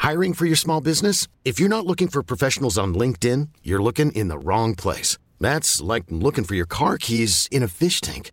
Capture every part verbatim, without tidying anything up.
Hiring for your small business? If you're not looking for professionals on LinkedIn, you're looking in the wrong place. That's like looking for your car keys in a fish tank.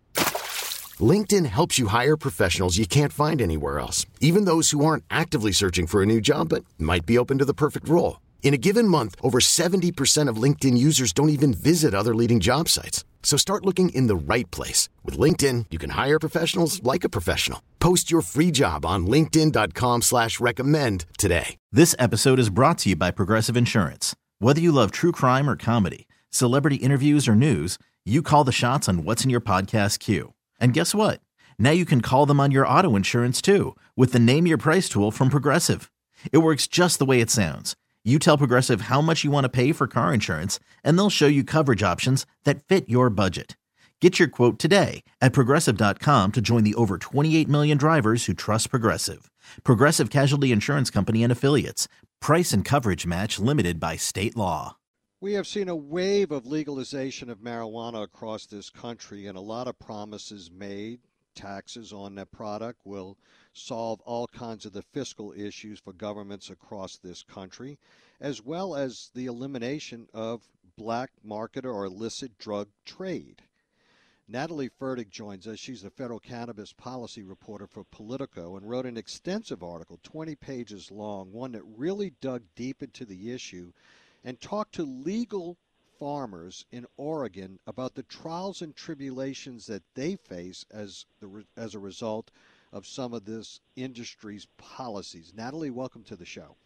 LinkedIn helps you hire professionals you can't find anywhere else, even those who aren't actively searching for a new job but might be open to the perfect role. In a given month, over seventy percent of LinkedIn users don't even visit other leading job sites. So start looking in the right place. With LinkedIn, you can hire professionals like a professional. Post your free job on linkedin dot com slash recommend today. This episode is brought to you by Progressive Insurance. Whether you love true crime or comedy, celebrity interviews or news, you call the shots on what's in your podcast queue. And guess what? Now you can call them on your auto insurance too with the Name Your Price tool from Progressive. It works just the way it sounds. You tell Progressive how much you want to pay for car insurance, and they'll show you coverage options that fit your budget. Get your quote today at progressive dot com to join the over twenty-eight million drivers who trust Progressive. Progressive Casualty Insurance Company and Affiliates. Price and coverage match limited by state law. We have seen a wave of legalization of marijuana across this country, and a lot of promises made. Taxes on that product will solve all kinds of the fiscal issues for governments across this country, as well as the elimination of black market or illicit drug trade. Natalie Fertig joins us. She's a federal cannabis policy reporter for Politico and wrote an extensive article, twenty pages long, one that really dug deep into the issue and talked to legal farmers in Oregon about the trials and tribulations that they face as the as a result of some of this industry's policies. Natalie, welcome to the show.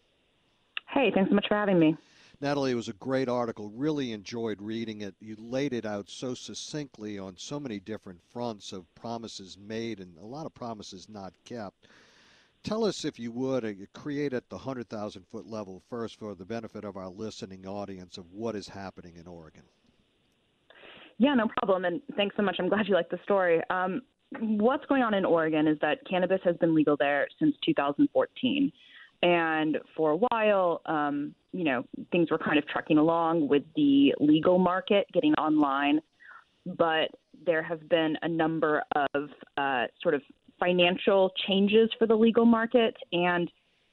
Hey, thanks so much for having me. Natalie, it was a great article. Really enjoyed reading it. You laid it out so succinctly on so many different fronts of promises made and a lot of promises not kept. Tell us, if you would, uh, create at the one hundred thousand foot level first for the benefit of our listening audience of what is happening in Oregon. Yeah, no problem. And thanks so much. I'm glad you liked the story. Um, what's going on in Oregon is that cannabis has been legal there since two thousand fourteen. And for a while, um, you know, things were kind of trucking along with the legal market getting online. But there have been a number of uh, sort of financial changes for the legal market, and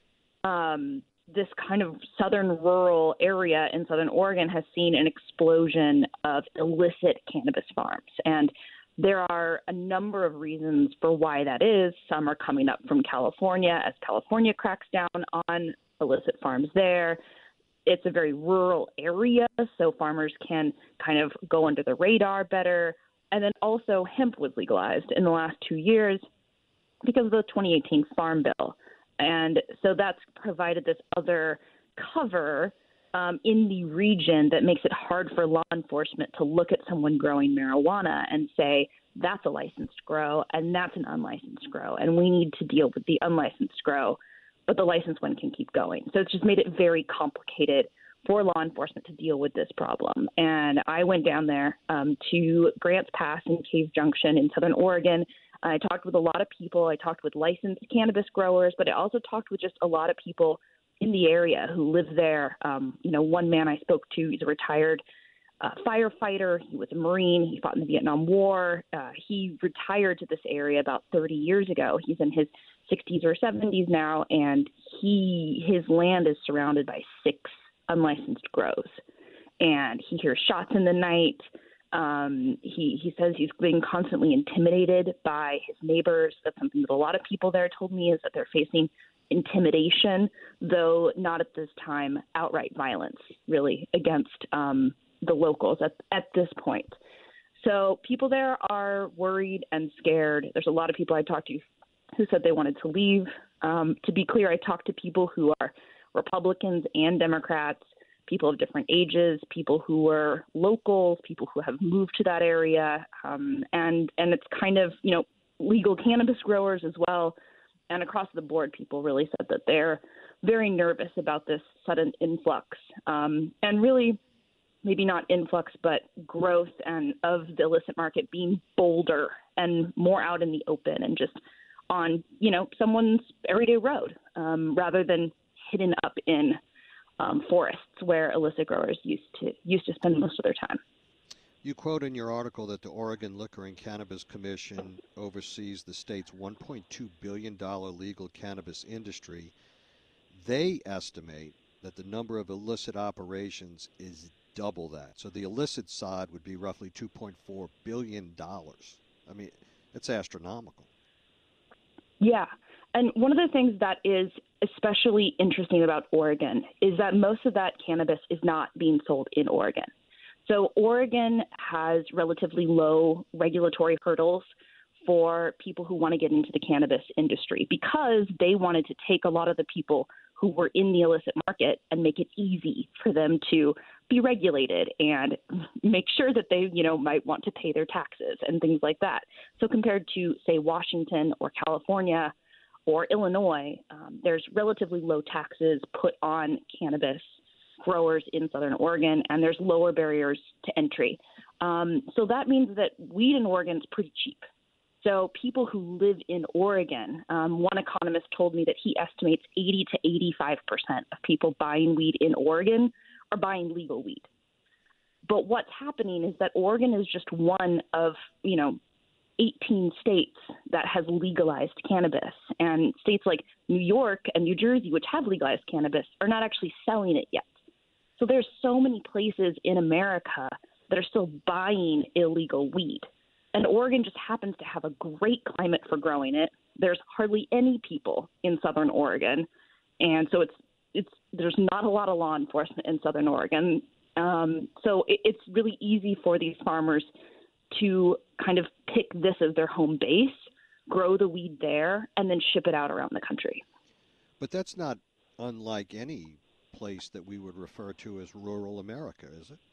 um, this kind of southern rural area in southern Oregon has seen an explosion of illicit cannabis farms. And there are a number of reasons for why that is. Some are coming up from California as California cracks down on illicit farms there. It's a very rural area, so farmers can kind of go under the radar better. And then also hemp was legalized in the last two years because of the twenty eighteen Farm Bill. And so that's provided this other cover um, in the region that makes it hard for law enforcement to look at someone growing marijuana and say, that's a licensed grow and that's an unlicensed grow, and we need to deal with the unlicensed grow, but the licensed one can keep going. So it's just made it very complicated for law enforcement to deal with this problem. And I went down there um, to Grants Pass and Cave Junction in southern Oregon. I talked with a lot of people. I talked with licensed cannabis growers, but I also talked with just a lot of people in the area who live there. Um, you know, one man I spoke to, he's a retired uh, firefighter. He was a Marine. He fought in the Vietnam War. Uh, he retired to this area about thirty years ago. He's in his sixties or seventies now, and he his land is surrounded by six unlicensed grows. And he hears shots in the night. Um, he, he says he's being constantly intimidated by his neighbors. That's something that a lot of people there told me, is that they're facing intimidation, though not at this time outright violence, really, against um, the locals at, at this point. So people there are worried and scared. There's a lot of people I talked to who said they wanted to leave. Um, to be clear, I talked to people who are Republicans and Democrats, people of different ages, people who were locals, people who have moved to that area. Um, and, and it's kind of, you know, legal cannabis growers as well. And across the board, people really said that they're very nervous about this sudden influx. Um, and really, maybe not influx, but growth and of the illicit market being bolder and more out in the open and just on, you know, someone's everyday road, um, rather than hidden up in um, forests where illicit growers used to used to spend most of their time. You quote in your article that the Oregon Liquor and Cannabis Commission oversees the state's one point two billion dollars legal cannabis industry. they estimate that the number of illicit operations is double that. So the illicit side would be roughly two point four billion dollars. I mean, it's astronomical. Yeah. And one of the things that is especially interesting about Oregon is that most of that cannabis is not being sold in Oregon. So Oregon has relatively low regulatory hurdles for people who want to get into the cannabis industry because they wanted to take a lot of the people who were in the illicit market and make it easy for them to be regulated and make sure that they, you know, might want to pay their taxes and things like that. So compared to, say, Washington or California or Illinois, um, there's relatively low taxes put on cannabis growers in Southern Oregon, and there's lower barriers to entry. Um, so that means that weed in Oregon is pretty cheap. So people who live in Oregon, um, one economist told me that he estimates eighty to eighty-five percent of people buying weed in Oregon are buying legal weed. But what's happening is that Oregon is just one of, you know, eighteen states that has legalized cannabis. And states like New York and New Jersey, which have legalized cannabis, are not actually selling it yet. So there's so many places in America that are still buying illegal weed. And Oregon just happens to have a great climate for growing it. There's hardly any people in Southern Oregon. And so it's it's there's not a lot of law enforcement in Southern Oregon. Um, so it, it's really easy for these farmers to kind of pick this as their home base, grow the weed there, and then ship it out around the country. But that's not unlike any place that we would refer to as rural America, is it?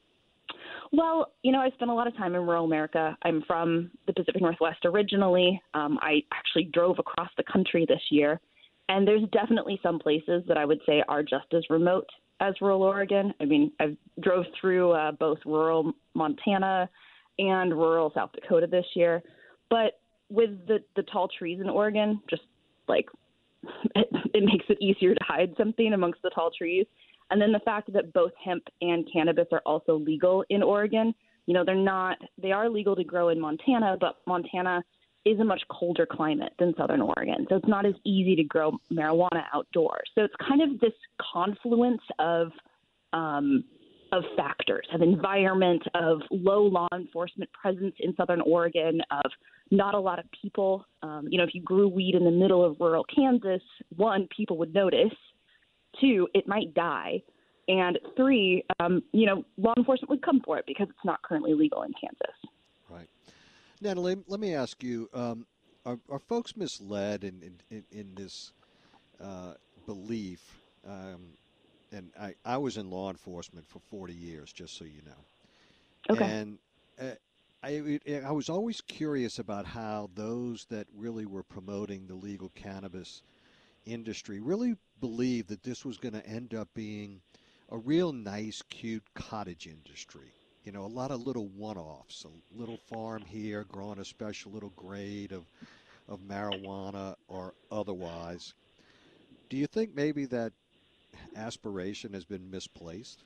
Well, you know, I spent a lot of time in rural America. I'm from the Pacific Northwest originally. Um, I actually drove across the country this year, and there's definitely some places that I would say are just as remote as rural Oregon. I mean, I drove through uh, both rural Montana and rural South Dakota this year. But with the, the tall trees in Oregon, just like it, it makes it easier to hide something amongst the tall trees. And then the fact that both hemp and cannabis are also legal in Oregon, you know, they're not, they are legal to grow in Montana, but Montana is a much colder climate than Southern Oregon. So it's not as easy to grow marijuana outdoors. So it's kind of this confluence of, um, of factors, of environment, of low law enforcement presence in Southern Oregon, of not a lot of people. Um, you know, if you grew weed in the middle of rural Kansas, one, people would notice. Two, it might die. And three, um, you know, law enforcement would come for it because it's not currently legal in Kansas. Right. Natalie, let me ask you, um, are, are folks misled in, in, in this uh, belief? Um, and I, I was in law enforcement for forty years, just so you know. Okay. And uh, I, I was always curious about how those that really were promoting the legal cannabis industry really believed that this was going to end up being a real nice, cute cottage industry. You know, a lot of little one-offs, a little farm here growing a special little grade of of marijuana or otherwise. Do you think maybe that aspiration has been misplaced?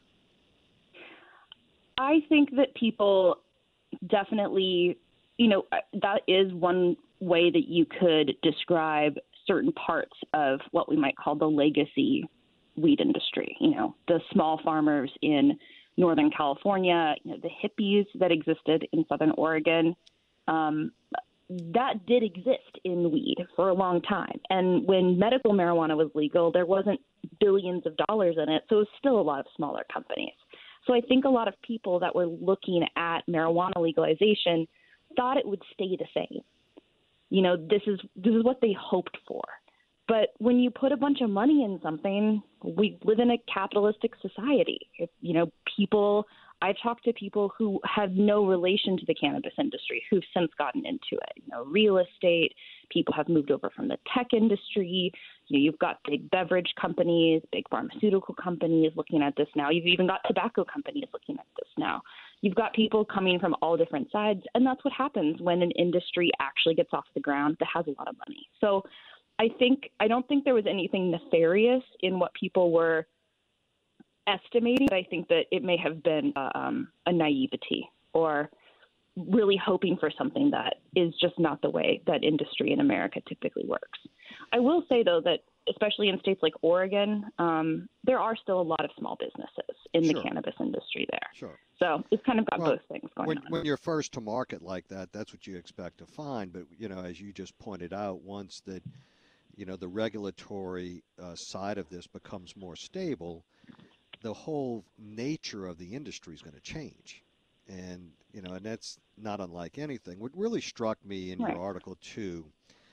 I think that people definitely, you know, that is one way that you could describe certain parts of what we might call the legacy weed industry. You know, the small farmers in Northern California, you know, the hippies that existed in Southern Oregon, um, that did exist in weed for a long time. And when medical marijuana was legal, there wasn't billions of dollars in it, so it was still a lot of smaller companies. So I think a lot of people that were looking at marijuana legalization thought it would stay the same. You know, this is this is what they hoped for. But when you put a bunch of money in something, we live in a capitalistic society. If, you know, people, I've talked to people who have no relation to the cannabis industry who've since gotten into it. You know, real estate, people have moved over from the tech industry. You know, you've got big beverage companies, big pharmaceutical companies looking at this now. You've even got tobacco companies looking at this now. You've got people coming from all different sides, and that's what happens when an industry actually gets off the ground that has a lot of money. So I think I don't think there was anything nefarious in what people were estimating, but I think that it may have been uh, um, a naivety or really hoping for something that is just not the way that industry in America typically works. I will say, though, that especially in states like Oregon, um, there are still a lot of small businesses in Sure. the cannabis industry there. Sure. So it's kind of got Well, both things going when, on. when you're first to market like that, that's what you expect to find. But, you know, as you just pointed out, once that, you know, the regulatory uh, side of this becomes more stable, the whole nature of the industry is going to change. And, you know, and that's not unlike anything. What really struck me in Right. your article, too,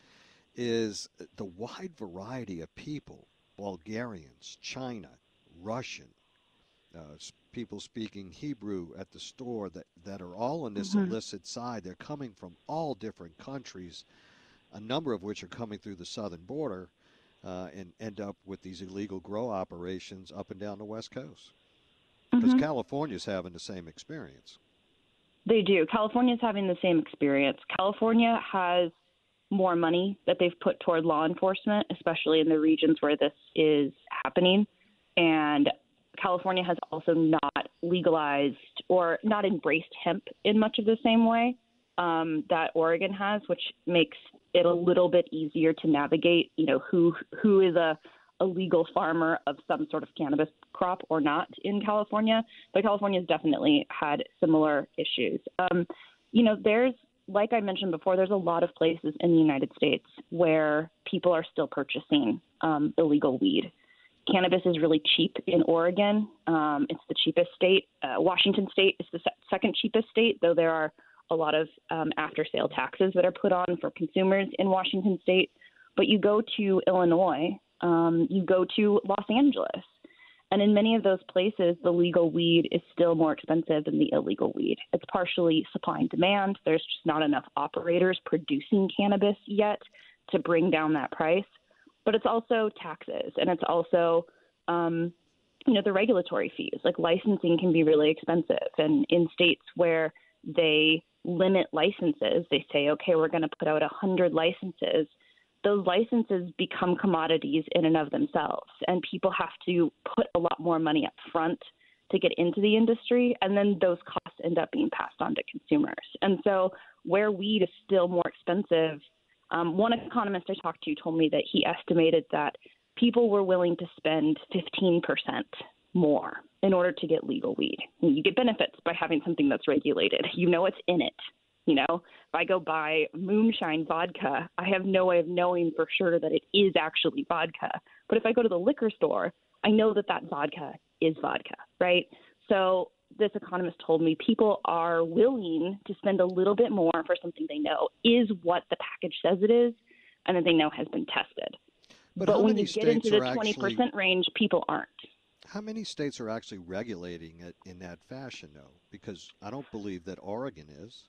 is the wide variety of people, Bulgarians, China, Russian, uh, people speaking Hebrew at the store that, that are all on this Mhm. illicit side. They're coming from all different countries, a number of which are coming through the southern border uh, and end up with these illegal grow operations up and down the West Coast. Because Mhm. California's having the same experience. They do. California's having the same experience. California has more money that they've put toward law enforcement, especially in the regions where this is happening. And California has also not legalized or not embraced hemp in much of the same way um, that Oregon has, which makes it a little bit easier to navigate, you know, who who is a, a legal farmer of some sort of cannabis crop or not in California. But California has definitely had similar issues. Um, you know, there's, like I mentioned before, there's a lot of places in the United States where people are still purchasing um, illegal weed. Cannabis is really cheap in Oregon. Um, it's the cheapest state. Uh, Washington State is the se- second cheapest state, though there are a lot of um, after-sale taxes that are put on for consumers in Washington State. But you go to Illinois, um, you go to Los Angeles, and in many of those places, the legal weed is still more expensive than the illegal weed. It's partially supply and demand. There's just not enough operators producing cannabis yet to bring down that price. But it's also taxes, and it's also, um, you know, the regulatory fees. Like licensing can be really expensive. And in states where they limit licenses, they say, okay, we're going to put out one hundred licenses. Those licenses become commodities in and of themselves, and people have to put a lot more money up front to get into the industry, and then those costs end up being passed on to consumers. And so where weed is still more expensive, um, one economist I talked to told me that he estimated that people were willing to spend fifteen percent more in order to get legal weed. And you get benefits by having something that's regulated. You know what's in it. You know, if I go buy moonshine vodka, I have no way of knowing for sure that it is actually vodka. But if I go to the liquor store, I know that that vodka is vodka, right? So this economist told me people are willing to spend a little bit more for something they know is what the package says it is and that they know has been tested. But, But how when many you get states into are the twenty percent actually range, people aren't. how many states are actually regulating it in that fashion, though? Because I don't believe that Oregon is.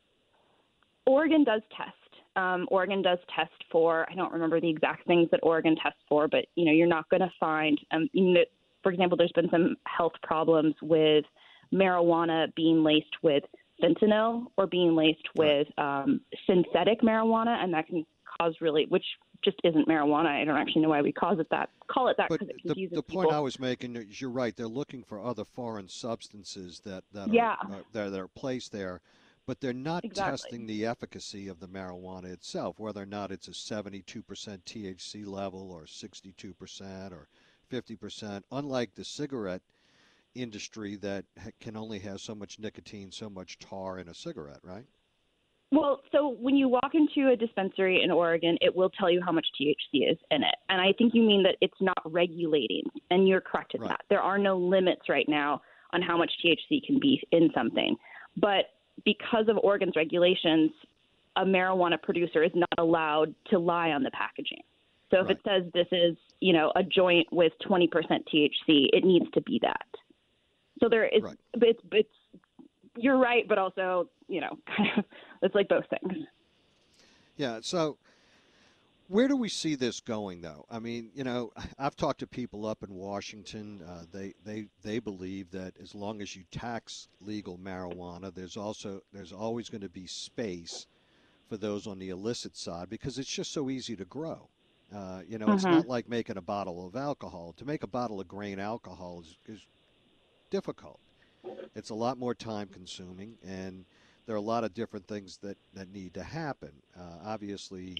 Oregon does test. Um, Oregon does test for, I don't remember the exact things that Oregon tests for, but, you know, you're not going to find, um, you know, for example, there's been some health problems with marijuana being laced with fentanyl or being laced with um, synthetic marijuana, and that can cause really, which just isn't marijuana. I don't actually know why we cause it that, call it that But because it the, confuses the people. point I was making is you're right. They're looking for other foreign substances that, that, Yeah. are, uh, that, that are placed there, but they're not Exactly. testing the efficacy of the marijuana itself, whether or not it's a seventy-two percent T H C level or sixty-two percent or fifty percent, unlike the cigarette industry that ha- can only have so much nicotine, so much tar in a cigarette, right? Well, so when you walk into a dispensary in Oregon, it will tell you how much T H C is in it. And I think you mean that it's not regulating, and you're correct in Right. that. There are no limits right now on how much T H C can be in something. But because of Oregon's regulations, a marijuana producer is not allowed to lie on the packaging. So if Right. it says this is, you know, a joint with twenty percent T H C, it needs to be that. So there is, Right. it's, it's, you're right, but also, you know, it's like both things. Yeah. So where do we see this going, though? I mean, you know, I've talked to people up in Washington. Uh, they they they believe that as long as you tax legal marijuana, there's also there's always going to be space for those on the illicit side because it's just so easy to grow. Uh, you know, it's Mhm. not like making a bottle of alcohol. To make a bottle of grain alcohol is, is difficult. It's a lot more time consuming, and there are a lot of different things that, that need to happen. Uh, obviously,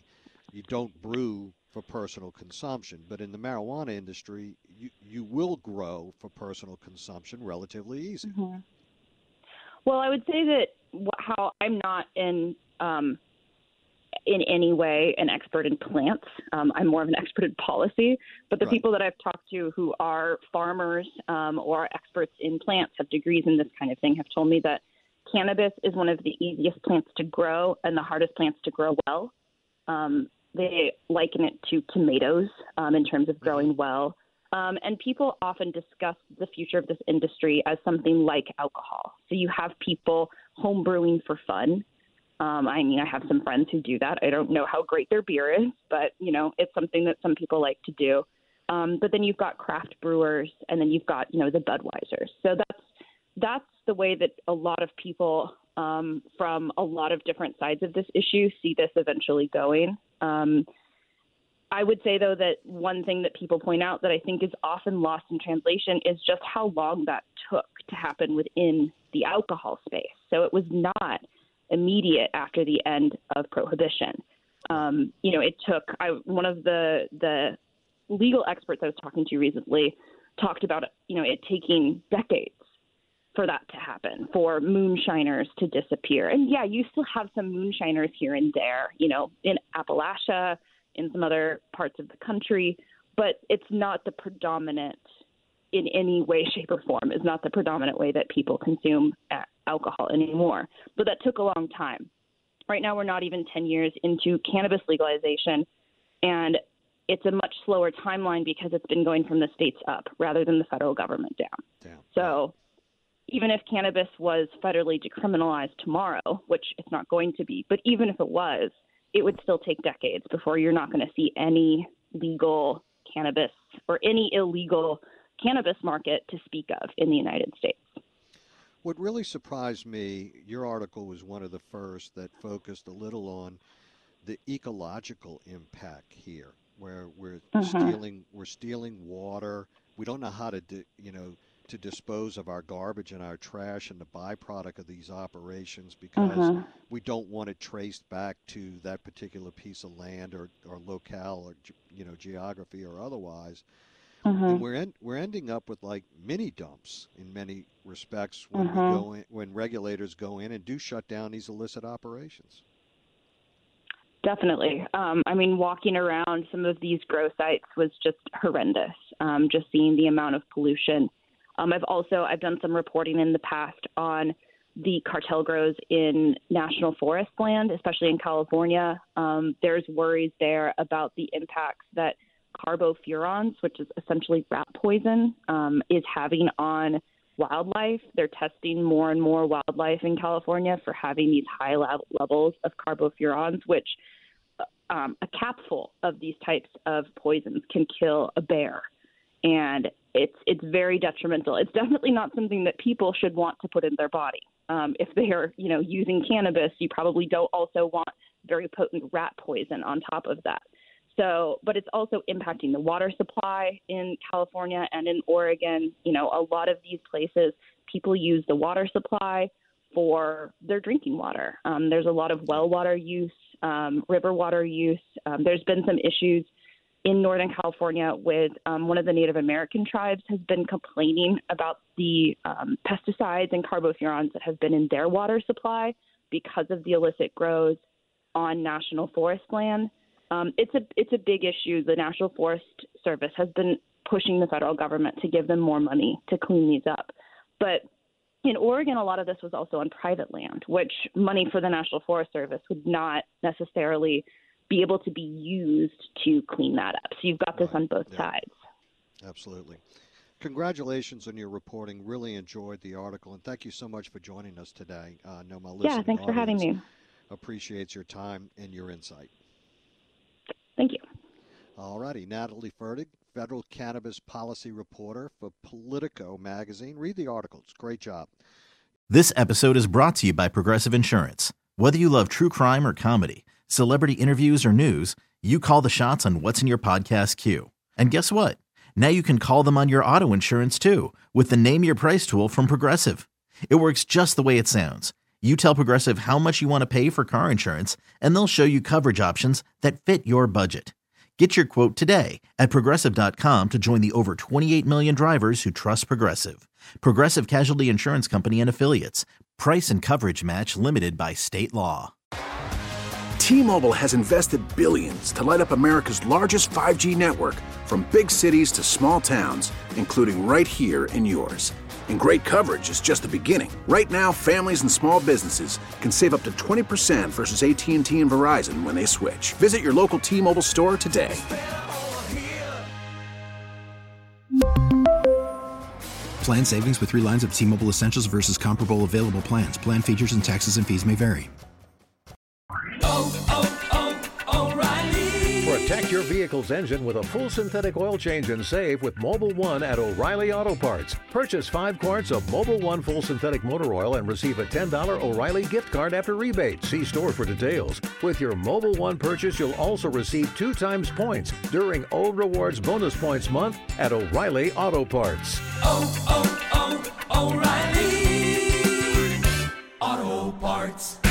you don't brew for personal consumption. But in the marijuana industry, you, you will grow for personal consumption relatively easy. Mm-hmm. Well, I would say that how I'm not in um, in any way an expert in plants. Um, I'm more of an expert in policy. But the Right. people that I've talked to who are farmers um, or are experts in plants, have degrees in this kind of thing, have told me that cannabis is one of the easiest plants to grow and the hardest plants to grow well. Um, they liken it to tomatoes um, in terms of growing well. Um, and people often discuss the future of this industry as something like alcohol. So you have people home brewing for fun. Um, I mean, I have some friends who do that. I don't know how great their beer is, but, you know, it's something that some people like to do. Um, but then you've got craft brewers, and then you've got, you know, the Budweisers. So that's that's the way that a lot of people um, from a lot of different sides of this issue see this eventually going. Um, I would say, though, that one thing that people point out that I think is often lost in translation is just how long that took to happen within the alcohol space. So it was not immediate after the end of Prohibition. Um, you know, it took I, one of the the legal experts I was talking to recently talked about, you know, it taking decades for that to happen, for moonshiners to disappear. And yeah, you still have some moonshiners here and there, you know, in Appalachia, in some other parts of the country, but it's not the predominant, in any way, shape, or form, is not the predominant way that people consume alcohol anymore. But that took a long time. Right now, we're not even ten years into cannabis legalization, and it's a much slower timeline because it's been going from the states up rather than the federal government down. Damn. So even if cannabis was federally decriminalized tomorrow, which it's not going to be, but even if it was, it would still take decades before you're not going to see any legal cannabis or any illegal cannabis market to speak of in the United States. What really surprised me, your article was one of the first that focused a little on the ecological impact here, where we're Mhm. stealing we're stealing water. We don't know how to di- you know to dispose of our garbage and our trash and the byproduct of these operations because Mhm. we don't want it traced back to that particular piece of land or, or locale or ge- you know geography or otherwise. Mhm. And we're en- we're ending up with like mini dumps in many respects when Mhm. we go in, when regulators go in and do shut down these illicit operations. Definitely. Um, I mean, walking around some of these grow sites was just horrendous. Um, just seeing the amount of pollution. Um, I've also I've done some reporting in the past on the cartel grows in national forest land, especially in California. Um, there's worries there about the impacts that carbofurans, which is essentially rat poison, um, is having on wildlife. They're testing more and more wildlife in California for having these high le- levels of carbofurans, which um, a capful of these types of poisons can kill a bear. And it's it's very detrimental. It's definitely not something that people should want to put in their body. Um, if they are, you know, using cannabis, you probably don't also want very potent rat poison on top of that. So, but it's also impacting the water supply in California and in Oregon. You know, a lot of these places, people use the water supply for their drinking water. Um, there's a lot of well water use, um, river water use. Um, there's been some issues in Northern California with um, one of the Native American tribes has been complaining about the um, pesticides and carbofurans that have been in their water supply because of the illicit grows on national forest land. Um, it's a it's a big issue. The National Forest Service has been pushing the federal government to give them more money to clean these up. But in Oregon, a lot of this was also on private land, which money for the National Forest Service would not necessarily be able to be used to clean that up. So you've got this Right. on both Yeah. sides. Absolutely. Congratulations on your reporting. Really enjoyed the article, and thank you so much for joining us today. Uh, I know my listening Yeah, thanks for having audience me. appreciates your time and your insight. Thank you. All righty. Natalie Fertig, Federal Cannabis Policy Reporter for Politico magazine. Read the article. It's a great job. This episode is brought to you by Progressive Insurance. Whether you love true crime or comedy, celebrity interviews or news, you call the shots on what's in your podcast queue. And guess what? Now you can call them on your auto insurance too with the Name Your Price tool from Progressive. It works just the way it sounds. You tell Progressive how much you want to pay for car insurance, and they'll show you coverage options that fit your budget. Get your quote today at Progressive dot com to join the over twenty-eight million drivers who trust Progressive. Progressive Casualty Insurance Company and Affiliates. Price and coverage match limited by state law. T-Mobile has invested billions to light up America's largest five G network, from big cities to small towns, including right here in yours. And great coverage is just the beginning. Right now, families and small businesses can save up to twenty percent versus A T and T and Verizon when they switch. Visit your local T-Mobile store today. Plan savings with three lines of T-Mobile Essentials versus comparable available plans. Plan features and taxes and fees may vary. Oh, oh, oh, O'Reilly. Protect your vehicle's engine with a full synthetic oil change and save with Mobil one at O'Reilly Auto Parts. Purchase five quarts of Mobil one full synthetic motor oil and receive a ten dollars O'Reilly gift card after rebate. See store for details. With your Mobil one purchase, you'll also receive two times points during O Rewards Bonus Points Month at O'Reilly Auto Parts. Oh, oh, oh, O'Reilly Auto Parts.